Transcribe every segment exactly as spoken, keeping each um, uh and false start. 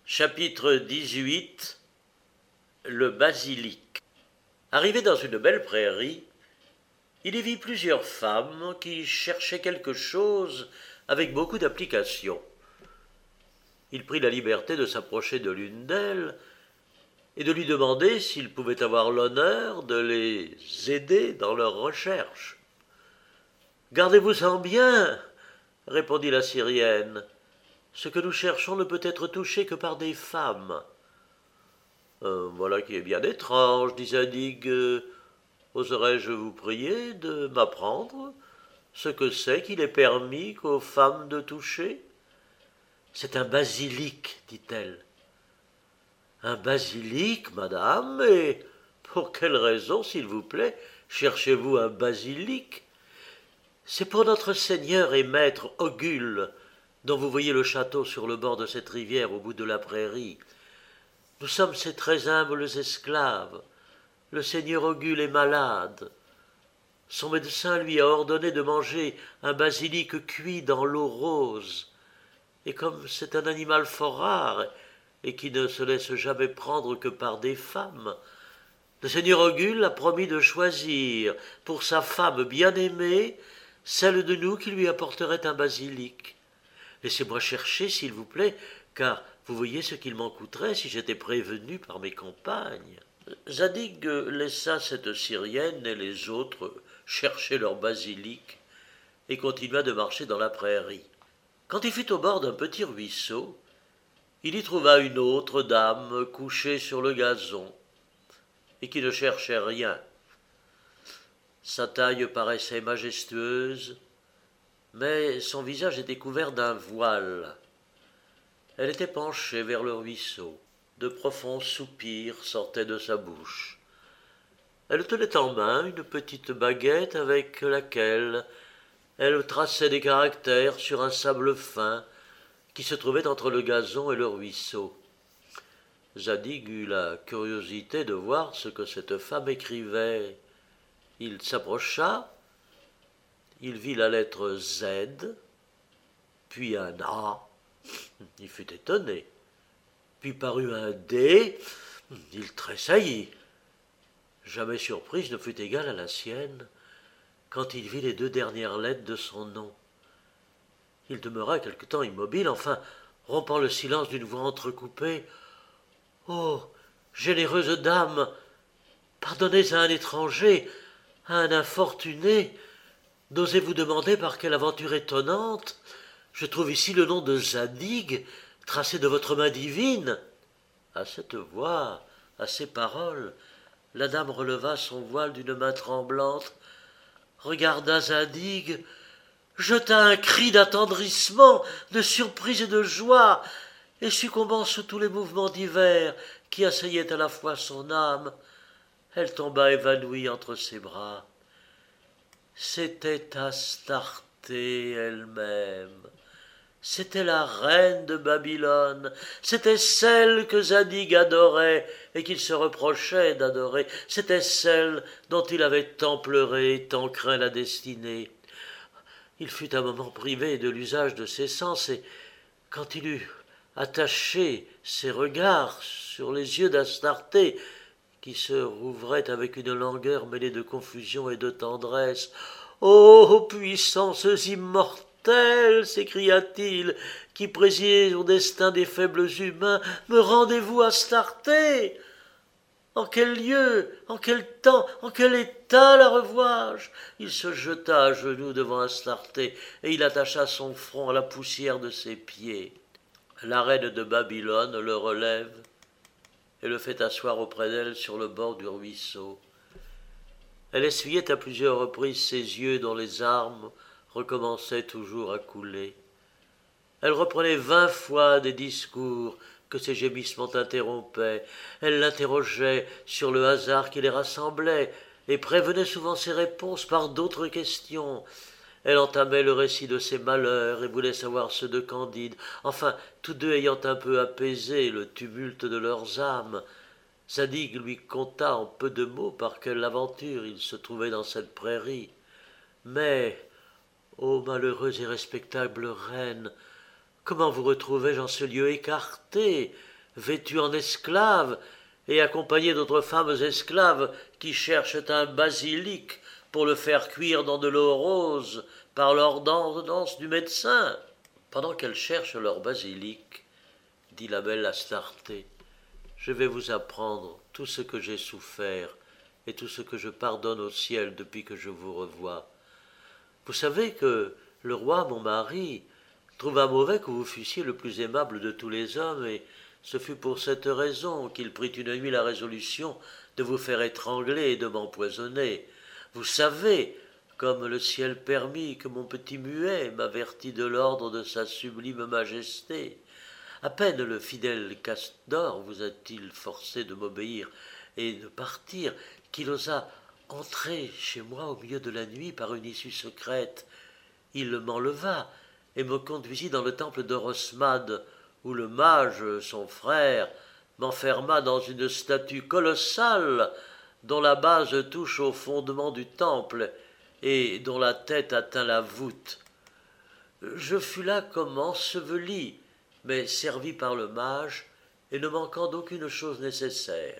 Chapitre dix-huit. Le basilic. Arrivé dans une belle prairie, il y vit plusieurs femmes qui cherchaient quelque chose avec beaucoup d'application. Il prit la liberté de s'approcher de l'une d'elles et de lui demander s'il pouvait avoir l'honneur de les aider dans leurs recherches. « Gardez-vous-en bien, répondit la Syrienne. Ce que nous cherchons ne peut être touché que par des femmes. Euh, voilà qui est bien étrange, dit Zadig. Euh, oserais-je vous prier de m'apprendre ce que c'est qu'il est permis qu'aux femmes de toucher? C'est un basilic, dit-elle. Un basilic, madame, et pour quelle raison, s'il vous plaît, cherchez-vous un basilic? C'est pour notre seigneur et maître Ogul, dont vous voyez le château sur le bord de cette rivière au bout de la prairie. Nous sommes ses très humbles esclaves. Le seigneur Ogul est malade. Son médecin lui a ordonné de manger un basilic cuit dans l'eau rose. Et comme c'est un animal fort rare et qui ne se laisse jamais prendre que par des femmes, le seigneur Ogul a promis de choisir pour sa femme bien-aimée celle de nous qui lui apporterait un basilic. Laissez-moi chercher, s'il vous plaît, car vous voyez ce qu'il m'en coûterait si j'étais prévenu par mes compagnes. » Zadig laissa cette Syrienne et les autres chercher leur basilic et continua de marcher dans la prairie. Quand il fut au bord d'un petit ruisseau, il y trouva une autre dame couchée sur le gazon et qui ne cherchait rien. Sa taille paraissait majestueuse, mais son visage était couvert d'un voile. Elle était penchée vers le ruisseau. De profonds soupirs sortaient de sa bouche. Elle tenait en main une petite baguette avec laquelle elle traçait des caractères sur un sable fin qui se trouvait entre le gazon et le ruisseau. Zadig eut la curiosité de voir ce que cette femme écrivait. Il s'approcha. Il vit la lettre Z, puis un A. Il fut étonné. Puis parut un D. Il tressaillit. Jamais surprise ne fut égale à la sienne quand il vit les deux dernières lettres de son nom. Il demeura quelque temps immobile, enfin, rompant le silence d'une voix entrecoupée. « Oh, généreuse dame, pardonnez à un étranger, à un infortuné. N'osez-vous demander par quelle aventure étonnante je trouve ici le nom de Zadig, tracé de votre main divine. » À cette voix, à ces paroles, la dame releva son voile d'une main tremblante, regarda Zadig, jeta un cri d'attendrissement, de surprise et de joie, et succombant sous tous les mouvements divers qui assaillaient à la fois son âme, elle tomba évanouie entre ses bras. C'était Astarté elle-même. C'était la reine de Babylone, c'était celle que Zadig adorait et qu'il se reprochait d'adorer, c'était celle dont il avait tant pleuré et tant craint la destinée. Il fut un moment privé de l'usage de ses sens, et quand il eut attaché ses regards sur les yeux d'Astarté, qui se rouvraient avec une langueur mêlée de confusion et de tendresse, « Ô puissances immortelles, s'écria-t-il, qui présidez au destin des faibles humains, me rendez-vous Astarté? En quel lieu, en quel temps, en quel état la revois-je » Il se jeta à genoux devant Astarté, et il attacha son front à la poussière de ses pieds. La reine de Babylone le relève et le fait asseoir auprès d'elle sur le bord du ruisseau. Elle essuyait à plusieurs reprises ses yeux dont les larmes recommençaient toujours à couler. Elle reprenait vingt fois des discours que ses gémissements interrompaient. Elle l'interrogeait sur le hasard qui les rassemblait et prévenait souvent ses réponses par d'autres questions. Elle entamait le récit de ses malheurs et voulait savoir ceux de Candide. Enfin, tous deux ayant un peu apaisé le tumulte de leurs âmes, Zadig lui conta en peu de mots par quelle aventure il se trouvait dans cette prairie. Mais, ô malheureuse et respectable reine, comment vous retrouvai-je en ce lieu écarté, vêtue en esclave, et accompagnée d'autres femmes esclaves qui cherchent un basilic pour le faire cuire dans de l'eau rose par l'ordonnance du médecin. Pendant qu'elles cherchent leur basilic, dit la belle Astarté, je vais vous apprendre tout ce que j'ai souffert et tout ce que je pardonne au ciel depuis que je vous revois. Vous savez que le roi, mon mari, trouva mauvais que vous fussiez le plus aimable de tous les hommes, et ce fut pour cette raison qu'il prit une nuit la résolution de vous faire étrangler et de m'empoisonner. Vous savez, comme le ciel permit, que mon petit muet m'avertit de l'ordre de sa sublime majesté. À peine le fidèle Castor vous a-t-il forcé de m'obéir et de partir, qu'il osa entrer chez moi au milieu de la nuit par une issue secrète. Il m'enleva et me conduisit dans le temple d'Orosmade, où le mage, son frère, m'enferma dans une statue colossale dont la base touche au fondement du temple et dont la tête atteint la voûte. Je fus là comme enseveli, mais servi par le mage et ne manquant d'aucune chose nécessaire.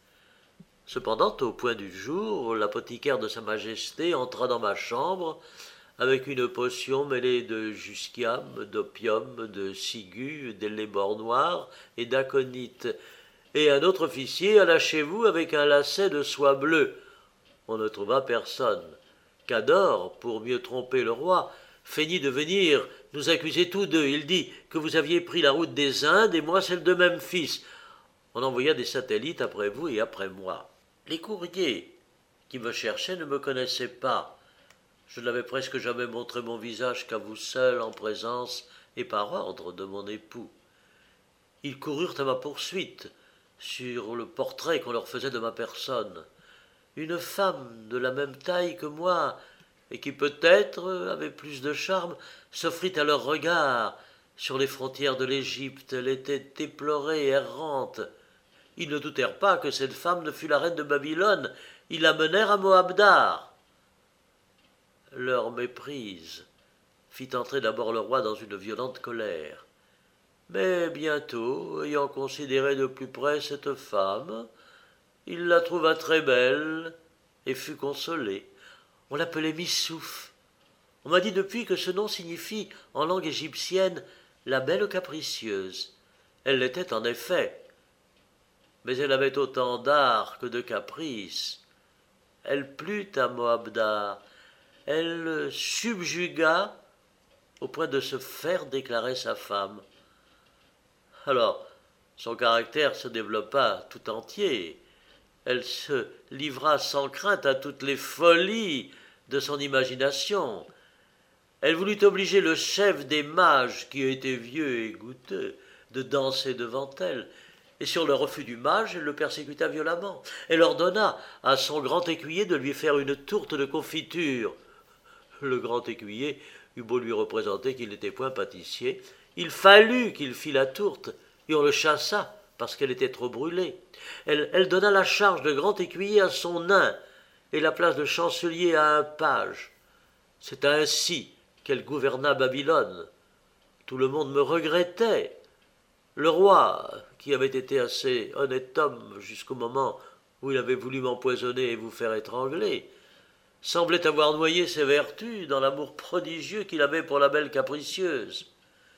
Cependant, au point du jour, l'apothicaire de Sa Majesté entra dans ma chambre avec une potion mêlée de jusquiam, d'opium, de ciguë, d'hellébore noir et d'aconite, et un autre officier alla chez vous avec un lacet de soie bleue. On ne trouva personne. Cador, pour mieux tromper le roi, feignit de venir nous accuser tous deux. Il dit que vous aviez pris la route des Indes et moi celle de Memphis. On envoya des satellites après vous et après moi. Les courriers qui me cherchaient ne me connaissaient pas. Je n'avais presque jamais montré mon visage qu'à vous seul, en présence et par ordre de mon époux. Ils coururent à ma poursuite, sur le portrait qu'on leur faisait de ma personne. Une femme de la même taille que moi, et qui peut-être avait plus de charme, s'offrit à leur regard. Sur les frontières de l'Égypte, elle était éplorée, errante. Ils ne doutèrent pas que cette femme ne fût la reine de Babylone. Ils la menèrent à Moabdar. Leur méprise fit entrer d'abord le roi dans une violente colère. Mais bientôt, ayant considéré de plus près cette femme, il la trouva très belle et fut consolé. On l'appelait Missouf. On m'a dit depuis que ce nom signifie, en langue égyptienne, la belle capricieuse. Elle l'était en effet, mais elle avait autant d'art que de caprice. Elle plut à Moabdar, elle subjugua au point de se faire déclarer sa femme. Alors, son caractère se développa tout entier. Elle se livra sans crainte à toutes les folies de son imagination. Elle voulut obliger le chef des mages, qui était vieux et goutteux, de danser devant elle, et sur le refus du mage, elle le persécuta violemment. Elle ordonna à son grand écuyer de lui faire une tourte de confiture. Le grand écuyer eut beau lui représenter qu'il n'était point pâtissier, il fallut qu'il fît la tourte, et on le chassa parce qu'elle était trop brûlée. Elle, elle donna la charge de grand écuyer à son nain, et la place de chancelier à un page. C'est ainsi qu'elle gouverna Babylone. Tout le monde me regrettait. Le roi, qui avait été assez honnête homme jusqu'au moment où il avait voulu m'empoisonner et vous faire étrangler, semblait avoir noyé ses vertus dans l'amour prodigieux qu'il avait pour la belle capricieuse.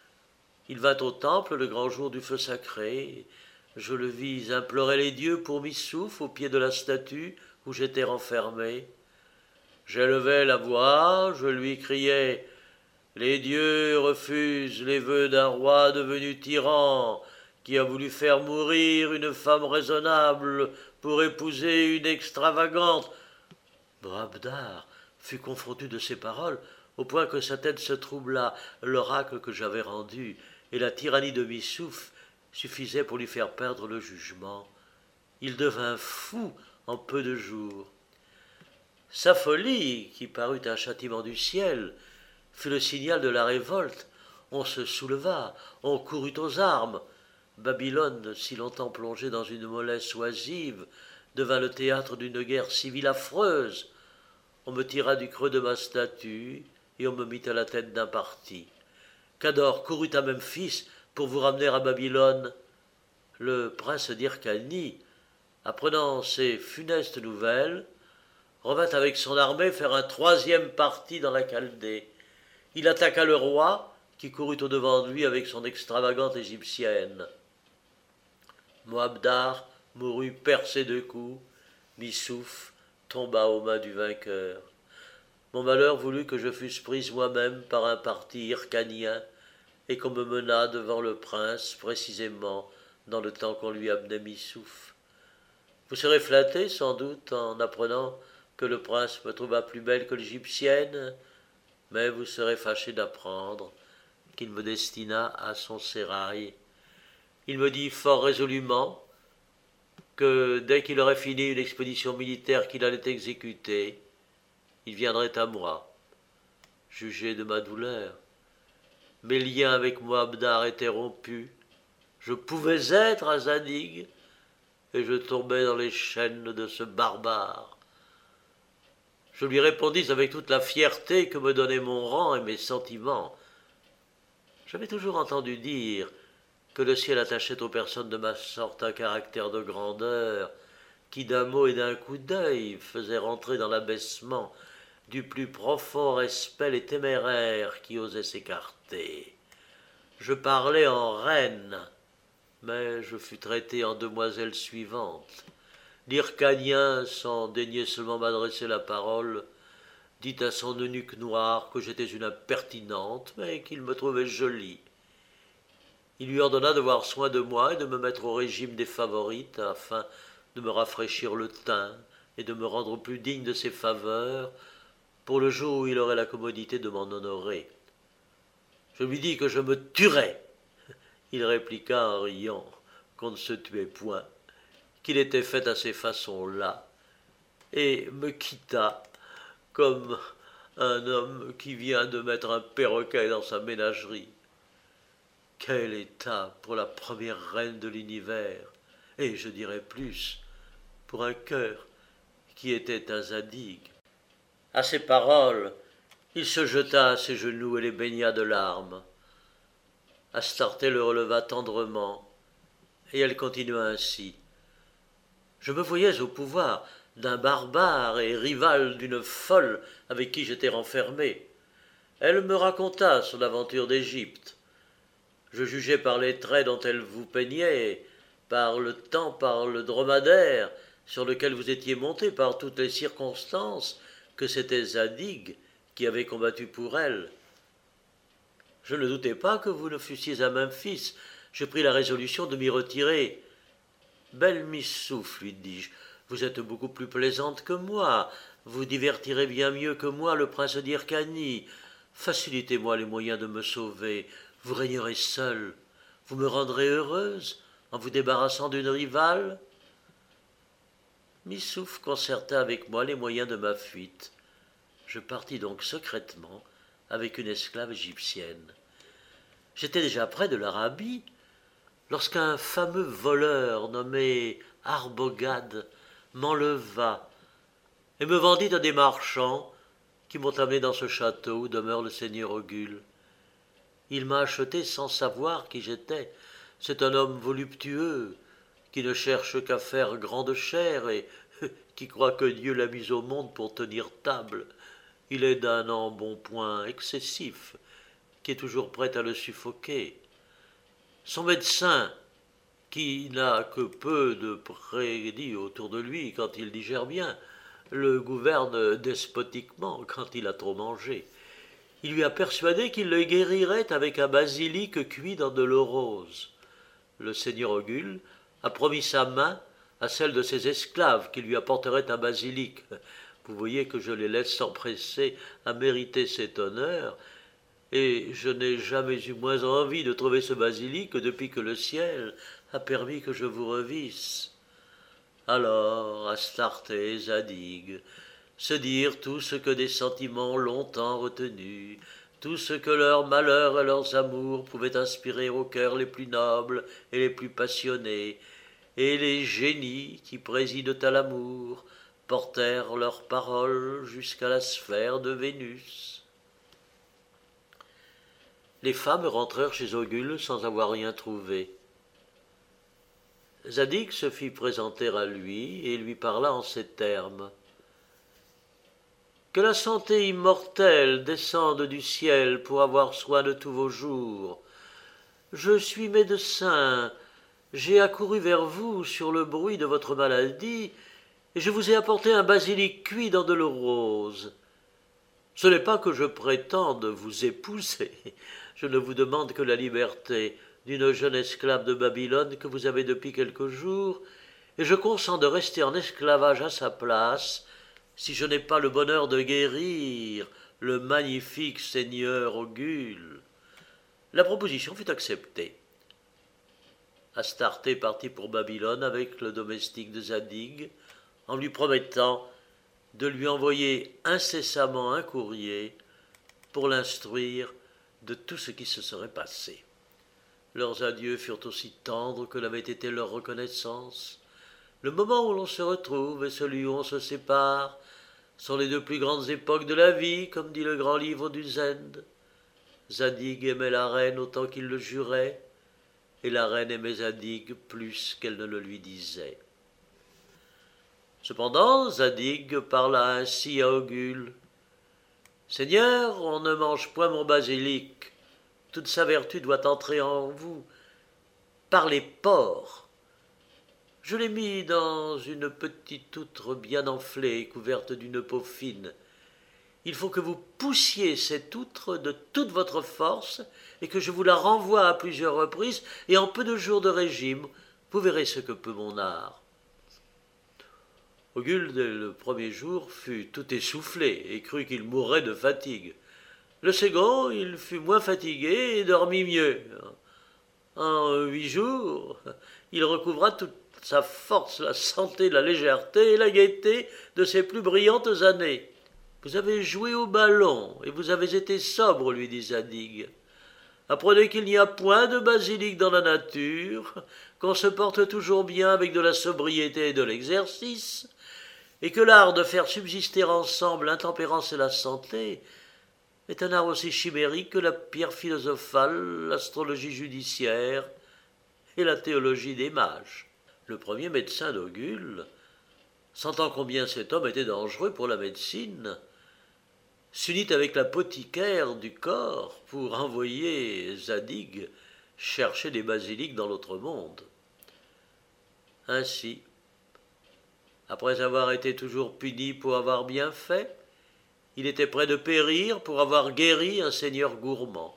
Il vint au temple le grand jour du feu sacré. Je le vis implorer les dieux pour Missouf au pied de la statue où j'étais renfermé. J'élevai la voix, je lui criai « Les dieux refusent les vœux d'un roi devenu tyran, qui a voulu faire mourir une femme raisonnable pour épouser une extravagante. » Moabdar fut confrontu de ces paroles, au point que sa tête se troubla. L'oracle que j'avais rendu et la tyrannie de Missouf suffisaient pour lui faire perdre le jugement. Il devint fou en peu de jours. Sa folie, qui parut un châtiment du ciel, fut le signal de la révolte. On se souleva, on courut aux armes. Babylone, si longtemps plongée dans une mollesse oisive, devint le théâtre d'une guerre civile affreuse. On me tira du creux de ma statue et on me mit à la tête d'un parti. Cador courut à Memphis pour vous ramener à Babylone. le prince d'Hyrcanie, apprenant ces funestes nouvelles, revint avec son armée faire un troisième parti dans la Chaldée. Il attaqua le roi, qui courut au-devant de lui avec son extravagante égyptienne. Moabdar mourut percé de coups, Missouf tomba aux mains du vainqueur. Mon malheur voulut que je fusse prise moi-même par un parti hyrcanien et qu'on me menât devant le prince, précisément dans le temps qu'on lui amenait Missouf. Vous serez flatté, sans doute, en apprenant que le prince me trouva plus belle que l'égyptienne, mais vous serez fâché d'apprendre qu'il me destina à son sérail. Il me dit fort résolument que dès qu'il aurait fini une expédition militaire qu'il allait exécuter, il viendrait à moi. Jugez de ma douleur. Mes liens avec Moabdar étaient rompus. Je pouvais être à Zadig, et je tombais dans les chaînes de ce barbare. Je lui répondis avec toute la fierté que me donnaient mon rang et mes sentiments. J'avais toujours entendu dire que le ciel attachait aux personnes de ma sorte un caractère de grandeur qui d'un mot et d'un coup d'œil faisait rentrer dans l'abaissement du plus profond respect les téméraires qui osaient s'écarter. Je parlais en reine, mais je fus traité en demoiselle suivante. L'Hyrcanien, sans daigner seulement m'adresser la parole, dit à son eunuque noir que j'étais une impertinente, mais qu'il me trouvait jolie. Il lui ordonna de voir soin de moi et de me mettre au régime des favorites, afin de me rafraîchir le teint et de me rendre plus digne de ses faveurs, pour le jour où il aurait la commodité de m'en honorer. Je lui dis que je me tuerais. Il répliqua en riant qu'on ne se tuait point, qu'il était fait à ces façons-là, et me quitta comme un homme qui vient de mettre un perroquet dans sa ménagerie. Quel état pour la première reine de l'univers, et je dirais plus, pour un cœur qui était à Zadig. À ces paroles, il se jeta à ses genoux et les baigna de larmes. Astarté le releva tendrement, et elle continua ainsi. Je me voyais au pouvoir d'un barbare et rival d'une folle avec qui j'étais renfermé. Elle me raconta son aventure d'Égypte. Je jugeai par les traits dont elle vous peignait, par le temps, par le dromadaire sur lequel vous étiez monté, par toutes les circonstances, que c'était Zadig qui avait combattu pour elle. Je ne doutais pas que vous ne fussiez à Memphis. Je pris la résolution de m'y retirer. Belle Missouf, lui dis-je, vous êtes beaucoup plus plaisante que moi. Vous divertirez bien mieux que moi le prince d'Hyrcanie. Facilitez-moi les moyens de me sauver. Vous régnerez seule. Vous me rendrez heureuse en vous débarrassant d'une rivale. Missouf concerta avec moi les moyens de ma fuite. Je partis donc secrètement avec une esclave égyptienne. J'étais déjà près de l'Arabie lorsqu'un fameux voleur nommé Arbogad m'enleva et me vendit à des marchands qui m'ont amené dans ce château où demeure le seigneur Ogul. Il m'a acheté sans savoir qui j'étais. C'est un homme voluptueux qui ne cherche qu'à faire grande chère et qui croit que Dieu l'a mis au monde pour tenir table. Il est d'un embonpoint excessif, qui est toujours prêt à le suffoquer. Son médecin, qui n'a que peu de prédit autour de lui quand il digère bien, le gouverne despotiquement quand il a trop mangé. Il lui a persuadé qu'il le guérirait avec un basilic cuit dans de l'eau rose. Le seigneur Ogul a promis sa main à celle de ses esclaves qui lui apporterait un basilic. Vous voyez que je les laisse s'empresser à mériter cet honneur, et je n'ai jamais eu moins envie de trouver ce basilic que depuis que le ciel a permis que je vous revisse. Alors, Astarté et Zadig se dirent tout ce que des sentiments longtemps retenus, tout ce que leurs malheurs et leurs amours pouvaient inspirer aux cœurs les plus nobles et les plus passionnés, et les génies qui président à l'amour portèrent leurs paroles jusqu'à la sphère de Vénus. Les femmes rentrèrent chez Ogul sans avoir rien trouvé. Zadig se fit présenter à lui et lui parla en ces termes. Que la santé immortelle descende du ciel pour avoir soin de tous vos jours. Je suis médecin, j'ai accouru vers vous sur le bruit de votre maladie, et je vous ai apporté un basilic cuit dans de l'eau rose. Ce n'est pas que je prétende vous épouser, je ne vous demande que la liberté d'une jeune esclave de Babylone que vous avez depuis quelques jours, et je consens de rester en esclavage à sa place, si je n'ai pas le bonheur de guérir le magnifique seigneur Ogul. La proposition fut acceptée. Astarté partit pour Babylone avec le domestique de Zadig, en lui promettant de lui envoyer incessamment un courrier pour l'instruire de tout ce qui se serait passé. Leurs adieux furent aussi tendres que l'avait été leur reconnaissance. Le moment où l'on se retrouve et celui où on se sépare sont les deux plus grandes époques de la vie, comme dit le grand livre du Zend. Zadig aimait la reine autant qu'il le jurait, et la reine aimait Zadig plus qu'elle ne le lui disait. Cependant, Zadig parla ainsi à Ogul. « Seigneur, on ne mange point mon basilic. Toute sa vertu doit entrer en vous par les pores. Je l'ai mis dans une petite outre bien enflée, couverte d'une peau fine. Il faut que vous poussiez cette outre de toute votre force et que je vous la renvoie à plusieurs reprises, et en peu de jours de régime, vous verrez ce que peut mon art. » Ogul, dès le premier jour, fut tout essoufflé et crut qu'il mourrait de fatigue. Le second, il fut moins fatigué et dormit mieux. En huit jours, il recouvra toute sa force, la santé, la légèreté et la gaieté de ses plus brillantes années. « Vous avez joué au ballon et vous avez été sobre, lui dit Zadig. Apprenez qu'il n'y a point de basilic dans la nature, qu'on se porte toujours bien avec de la sobriété et de l'exercice, et que l'art de faire subsister ensemble l'intempérance et la santé est un art aussi chimérique que la pierre philosophale, l'astrologie judiciaire et la théologie des mages. » Le premier médecin d'Ogul, sentant combien cet homme était dangereux pour la médecine, s'unit avec l'apothicaire du corps pour envoyer Zadig chercher des basilics dans l'autre monde. Ainsi, après avoir été toujours puni pour avoir bien fait, il était près de périr pour avoir guéri un seigneur gourmand.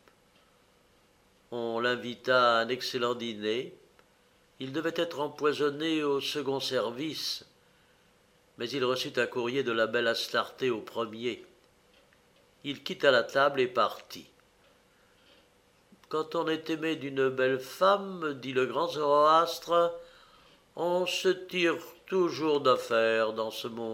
On l'invita à un excellent dîner. Il devait être empoisonné au second service, mais il reçut un courrier de la belle Astarté au premier. Il quitta la table et partit. « Quand on est aimé d'une belle femme, dit le grand Zoroastre, on se tire toujours d'affaire dans ce monde. »